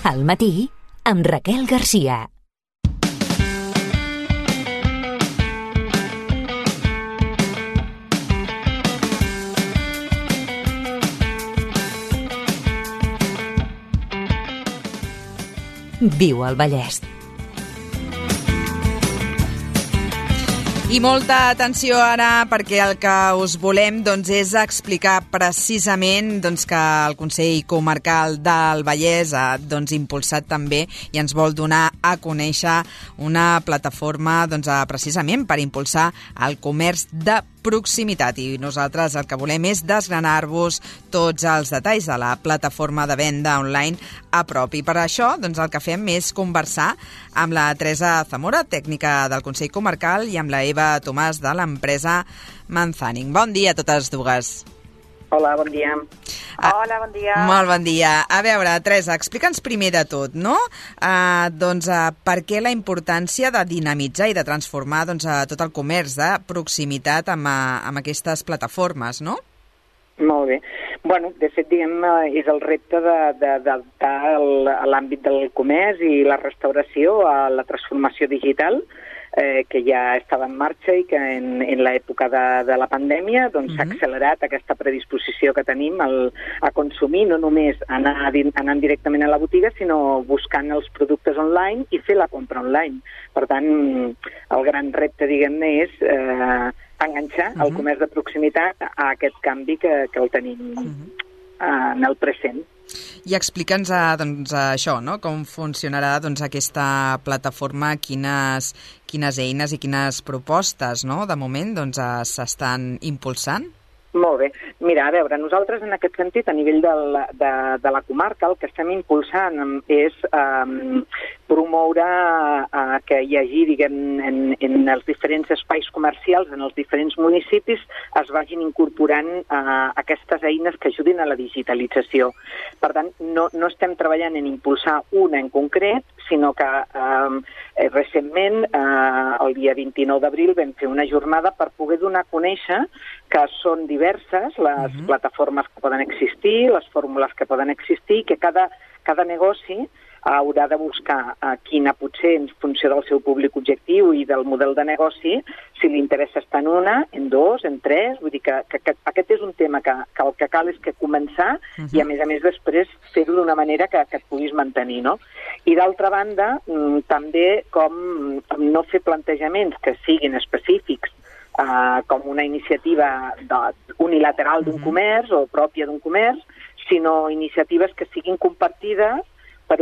Al matí, amb Raquel Garcia. Viu al Vallès. I molta atenció ara, perquè el que us volem és explicar precisament que el Consell Comarcal del Vallès ha impulsat també i ens vol donar a conèixer una plataforma precisament per impulsar el comerç de proximitat, i nosaltres el que volem és desgranar-vos tots els detalls de la plataforma de venda online a prop. I per això el que fem és conversar amb la Teresa Zamora, tècnica del Consell Comarcal, i amb la Eva Tomàs de l'empresa Manzaning. Bon dia a totes dues. Hola, bon dia. Hola, bon dia. Molt bon dia. A veure, Teresa, explica'ns primer de tot, no? Per què la importància de dinamitzar i de transformar tot el comerç de proximitat amb aquestes plataformes, no? Molt bé. Bueno, de fet, és el repte d'adaptar l'àmbit del comerç i la restauració a la transformació digital, que ja estava en marxa i que en l'època de la pandèmia s'ha accelerat aquesta predisposició que tenim a consumir, no només anant directament a la botiga, sinó buscant els productes online i fer la compra online. Per tant, el gran repte, és enganxar el comerç de proximitat a aquest canvi que el tenim en el present. I explica'ns això, no? Com funcionarà aquesta plataforma, quines eines i quines propostes, no? De moment s'estan impulsant? Molt bé. Mira, a veure, nosaltres en aquest sentit, a nivell de la comarca, el que estem impulsant és promoure que hi hagi, en els diferents espais comercials, en els diferents municipis, es vagin incorporant aquestes eines que ajudin a la digitalització. Per tant, no estem treballant en impulsar una en concret, sinó que recentment, el dia 29 d'abril, vam fer una jornada per poder donar a conèixer que són diverses les plataformes que poden existir, les fórmules que poden existir, que cada negoci haurà de buscar quina potser, en funció del seu públic objectiu i del model de negoci, si li interessa estar en una, en dos, en tres. Vull dir que aquest és un tema que el que cal és que començar i, a més després, fer-ho d'una manera que et puguis mantenir, no? I d'altra banda, també com no fer plantejaments que siguin específics com una iniciativa unilateral d'un comerç o pròpia d'un comerç, sinó iniciatives que siguin compartides per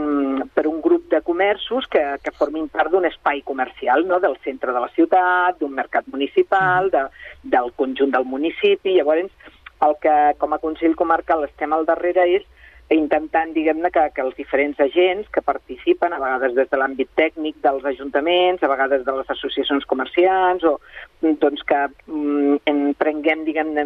un grup de comerços que formin part d'un espai comercial, no? Del centre de la ciutat, d'un mercat municipal, del conjunt del municipi. Llavors, el que com a Consell Comarcal estem al darrere és intentant, que els diferents agents que participen, a vegades des de l'àmbit tècnic dels ajuntaments, a vegades de les associacions comerciants, o que en prenguem,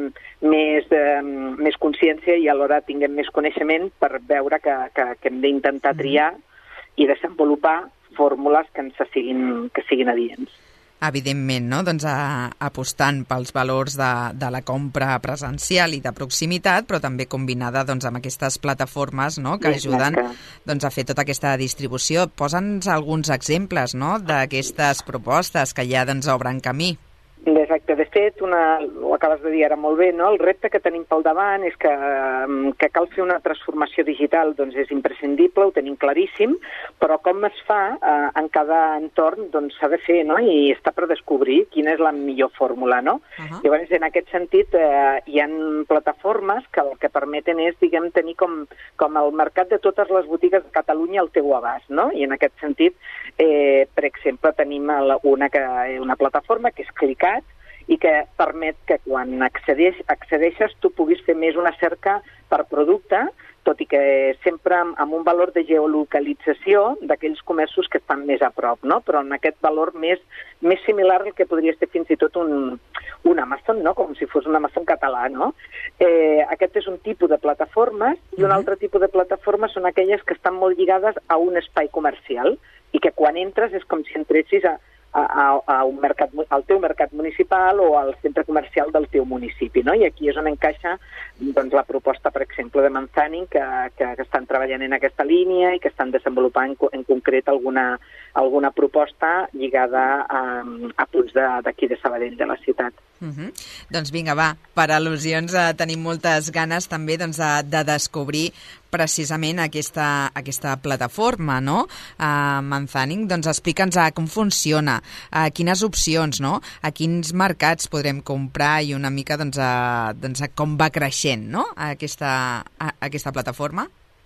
més consciència i alhora tinguem més coneixement per veure que hem d'intentar triar i desenvolupar fórmules que siguin adients. Evidentment, no? Apostant pels valors de la compra presencial i de proximitat, però també combinada amb aquestes plataformes, no? Que ajuden a fer tota aquesta distribució. Posa'ns alguns exemples, no? D'aquestes propostes que ja obren camí. Exacte. De fet, ho acabes de dir ara molt bé, no? El repte que tenim pel davant és que cal fer una transformació digital, és imprescindible, ho tenim claríssim, però com es fa en cada entorn s'ha de fer, no? I està per descobrir quina és la millor fórmula, no? Llavors, en aquest sentit, hi ha plataformes que el que permeten és, tenir com el mercat de totes les botigues de Catalunya al teu abast, no? I en aquest sentit, per exemple, tenim una plataforma que és Clicat, i que permet que quan accedeixes tu puguis fer més una cerca per producte, tot i que sempre amb un valor de geolocalització d'aquells comerços que estan més a prop, no? Però en aquest valor més similar al que podria ser fins i tot un Amazon, no? Com si fos un Amazon català, no? Aquest és un tipus de plataformes, i un altre tipus de plataformes són aquelles que estan molt lligades a un espai comercial i que quan entres és com si entressis un mercat, al teu mercat municipal o al centre comercial del teu municipi, no? I aquí és on encaixa doncs, la proposta, per exemple, de Manzanin, que estan treballant en aquesta línia i que estan desenvolupant en concret alguna proposta lligada a punts d'aquí de Sabadell, de la ciutat. Doncs vinga, va, per al·lusions tenim moltes ganes també doncs, de descobrir precisament aquesta plataforma, no? Manzanin, doncs explica'ns com funciona, quines opcions, no? A quins mercats podrem comprar i una mica doncs, com va creixent, no? Aquesta plataforma.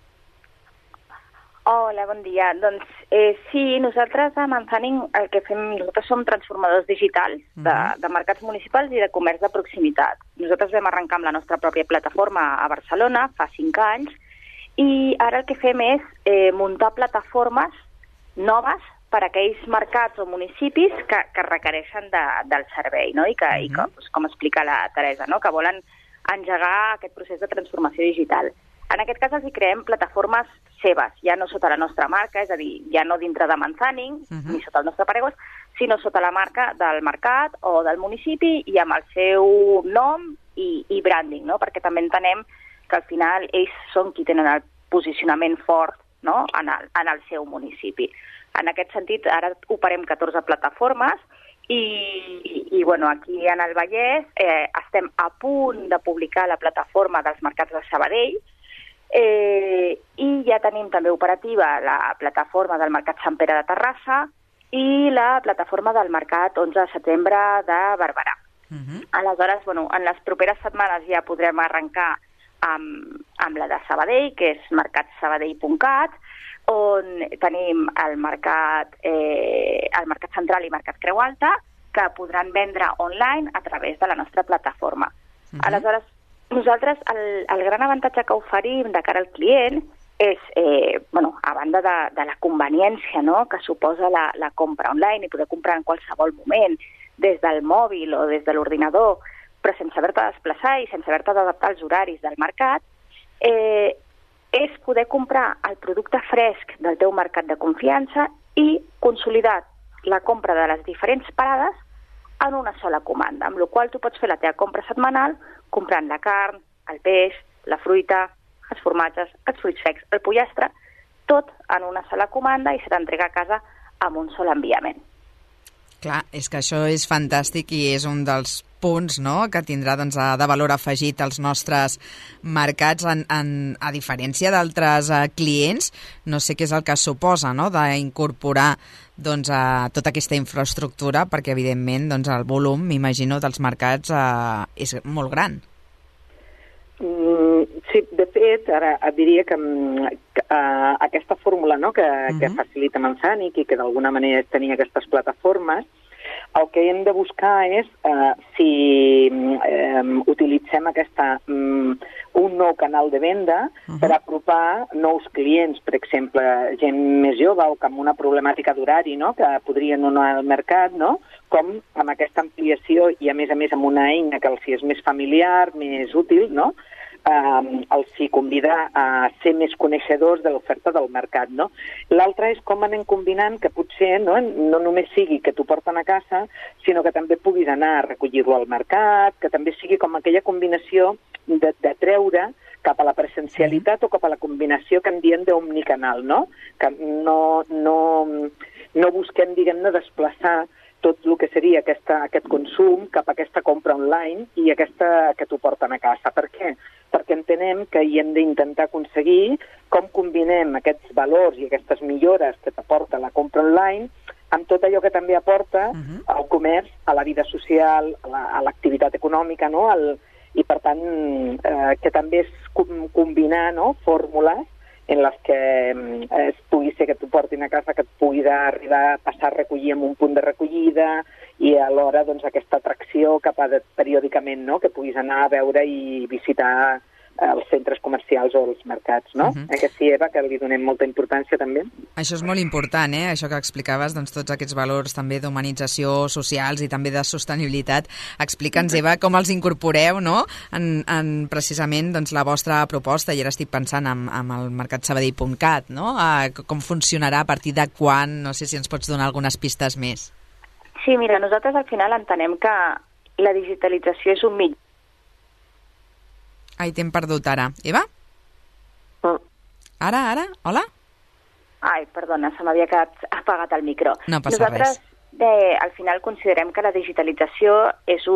Hola, bon dia. Doncs sí, nosaltres a Manzanin el que fem, nosaltres som transformadors digitals de mercats municipals i de comerç de proximitat. Nosaltres vam arrencar amb la nostra pròpia plataforma a Barcelona fa 5 anys i ara el que fem és muntar plataformes noves per a aquells mercats o municipis que requereixen del servei, no? I que com explica la Teresa, no? Que volen engegar aquest procés de transformació digital. En aquest cas els hi creem plataformes seves, ja no sota la nostra marca, és a dir, ja no dintre de Manzanin, ni sota el nostre paraigües, sinó sota la marca del mercat o del municipi i amb el seu nom i branding, no? Perquè també entenem que al final ells són qui tenen el posicionament fort, no? en el seu municipi. En aquest sentit, ara operem 14 plataformes i bueno, aquí en el Vallès estem a punt de publicar la plataforma dels mercats de Sabadell i ja tenim també operativa la plataforma del Mercat Sant Pere de Terrassa i la plataforma del Mercat 11 de setembre de Barberà. Aleshores, bueno, en les properes setmanes ja podrem arrencar amb la de Sabadell, que és mercatsabadell.cat, on tenim el mercat central i mercat Creu Alta, que podran vendre online a través de la nostra plataforma. Aleshores, nosaltres el gran avantatge que oferim de cara al client és, a banda de la conveniència, no?, que suposa la compra online i poder comprar en qualsevol moment, des del mòbil o des de l'ordinador, però sense haver-te de desplaçar i sense haver-te d'adaptar als horaris del mercat, és poder comprar el producte fresc del teu mercat de confiança i consolidar la compra de les diferents parades en una sola comanda, amb la qual tu pots fer la teva compra setmanal comprant la carn, el peix, la fruita, els formatges, els fruits secs, el pollastre, tot en una sola comanda i se t'entrega a casa amb un sol enviament. Clar, és que això és fantàstic i és un dels punts, no?, que tindrà doncs, de valor afegit als nostres mercats a diferència d'altres clients. No sé què és el que suposa, no?, d'incorporar doncs, tota aquesta infraestructura, perquè evidentment doncs, el volum, m'imagino, dels mercats és molt gran. Sí, de fet, ara et diria que aquesta fórmula, no?, que facilita Manzanin i que d'alguna manera tenia aquestes plataformes, el que hem de buscar és si utilitzem un nou canal de venda per apropar nous clients, per exemple, gent més jove o amb una problemàtica d'horari, no?, que podrien anar al mercat, no?, com amb aquesta ampliació i a més amb una eina que els és més familiar, més útil, no?, els hi convida a ser més coneixedors de l'oferta del mercat, no? L'altre és com anem combinant que potser no només sigui que t'ho porten a casa, sinó que també puguis anar a recollir-lo al mercat, que també sigui com aquella combinació de treure cap a la presencialitat o cap a la combinació que en diem d'omnicanal, no? Que no busquem, diguem-ne, desplaçar tot el que seria aquest consum cap a aquesta compra online i aquesta que t'ho porten a casa. Per què? Perquè entenem que hi hem d'intentar aconseguir com combinem aquests valors i aquestes millores que t'aporta la compra online amb tot allò que també aporta el comerç a la vida social, a l'activitat econòmica, no? I per tant que també és combinar, no?, fórmules en les que es pugui ser que t'ho portin a casa, que et pugui arribar a passar a recollir en un punt de recollida i alhora doncs, aquesta atracció cap a periòdicament, no?, que puguis anar a veure i visitar els centres comercials o els mercats, no? Que sí, Eva, que li donem molta importància també. Això és molt important, això que explicaves, doncs tots aquests valors també d'humanització socials i també de sostenibilitat. Explica'ns, Eva, com els incorporeu, no?, en precisament doncs, la vostra proposta, i ara estic pensant amb el mercatsabadell.cat, no?, com funcionarà, a partir de quan, no sé si ens pots donar algunes pistes més. Sí, mira, nosaltres al final entenem que la digitalització és un mitjà. Ai, t'hem perdut ara. Eva? Ara? Hola? Ai, perdona, se m'havia quedat apagat el micro. No passa res. Nosaltres, al final, considerem que la digitalització és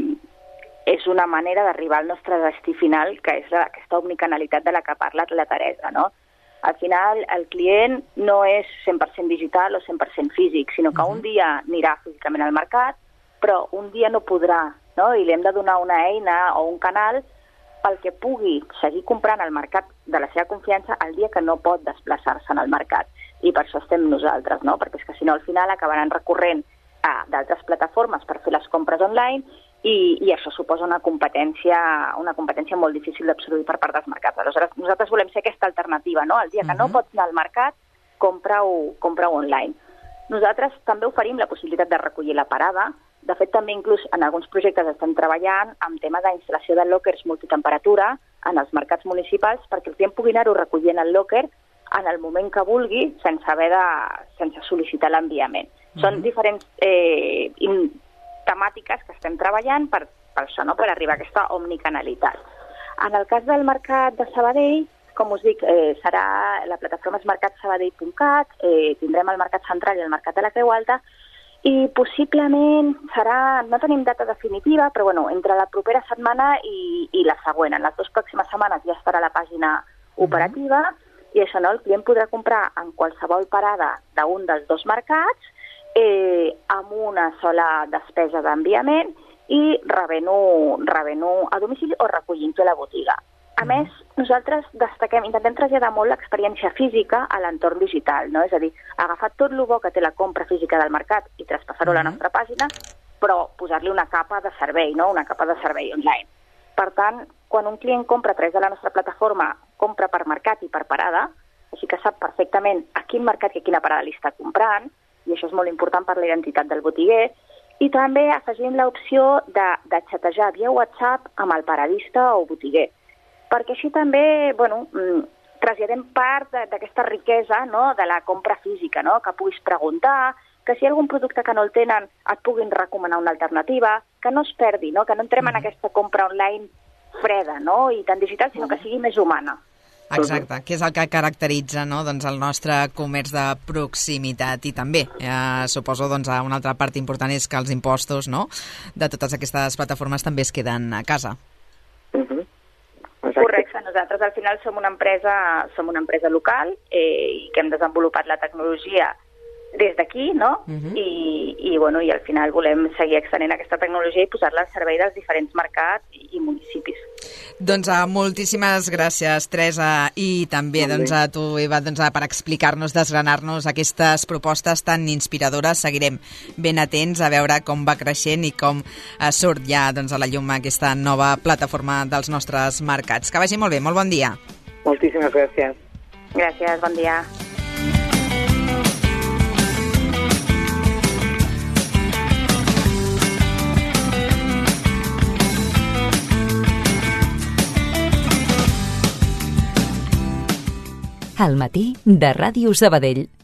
una manera d'arribar al nostre destí final, que és aquesta omnicanalitat de la que ha parlat la Teresa, no? Al final, el client no és 100% digital o 100% físic, sinó que un dia anirà físicament al mercat, però un dia no podrà, no? I li hem de donar una eina o un canal pel que pugui seguir comprant al mercat de la seva confiança el dia que no pot desplaçar-se en el mercat. I per això estem nosaltres, no? Perquè és que si no al final acabaran recorrent a d'altres plataformes per fer les compres online i això suposa una competència molt difícil d'absorbir per part dels mercats. Aleshores, nosaltres volem ser aquesta alternativa, no? El dia que no pots anar al mercat, compra-ho online. Nosaltres també oferim la possibilitat de recollir la parada. De fet, també inclús en alguns projectes estem treballant amb tema d'instal·lació de lockers multitemperatura en els mercats municipals perquè el client pugui anar-ho recollint al locker en el moment que vulgui sense sol·licitar l'enviament. Són diferents temàtiques que estem treballant per això, no? Per arribar a aquesta omnicanalitat. En el cas del mercat de Sabadell, com us dic, la plataforma és mercatsabadell.cat, tindrem el mercat central i el mercat de la Creu Alta, i possiblement no tenim data definitiva, però bueno, entre la propera setmana i la següent. En les 2 pròximes setmanes ja estarà la pàgina operativa i això, no? El client podrà comprar en qualsevol parada d'un dels 2 mercats amb una sola despesa d'enviament i rebent-ho a domicili o recollint-ho a la botiga. A més, nosaltres intentem traslladar molt l'experiència física a l'entorn digital, no? És a dir, agafar tot el bo que té la compra física del mercat i traspassar-ho a la nostra pàgina, però posar-li una capa de servei, no? Una capa de servei online. Per tant, quan un client compra a través de la nostra plataforma, compra per mercat i per parada, així que sap perfectament a quin mercat i a quina parada li està comprant, i això és molt important per la identitat del botiguer, i també afegim l'opció de xatejar via WhatsApp amb el paradista o botiguer, perquè així també, traslladem part d'aquesta riquesa, no?, de la compra física, no?, que puguis preguntar, que si hi ha algun producte que no el tenen et puguin recomanar una alternativa, que no es perdi, no?, que no entrem en aquesta compra online freda, no?, i tan digital, sinó que sigui més humana. Exacte, que és el que caracteritza, no?, doncs, el nostre comerç de proximitat. I també, suposo, doncs, una altra part important és que els impostos, no?, de totes aquestes plataformes també es queden a casa. Correcte, nosaltres al final som una empresa local i que hem desenvolupat la tecnologia des d'aquí, no? I al final volem seguir extenent aquesta tecnologia i posar-la al servei dels diferents mercats i municipis. Doncs moltíssimes gràcies, Teresa, i també a tu, Eva, per explicar-nos, desgranar-nos aquestes propostes tan inspiradores. Seguirem ben atents a veure com va creixent i com surt ja a la llum aquesta nova plataforma dels nostres mercats. Que vagi molt bé, molt bon dia. Moltíssimes gràcies. Gràcies, bon dia. Al matí de Ràdio Sabadell.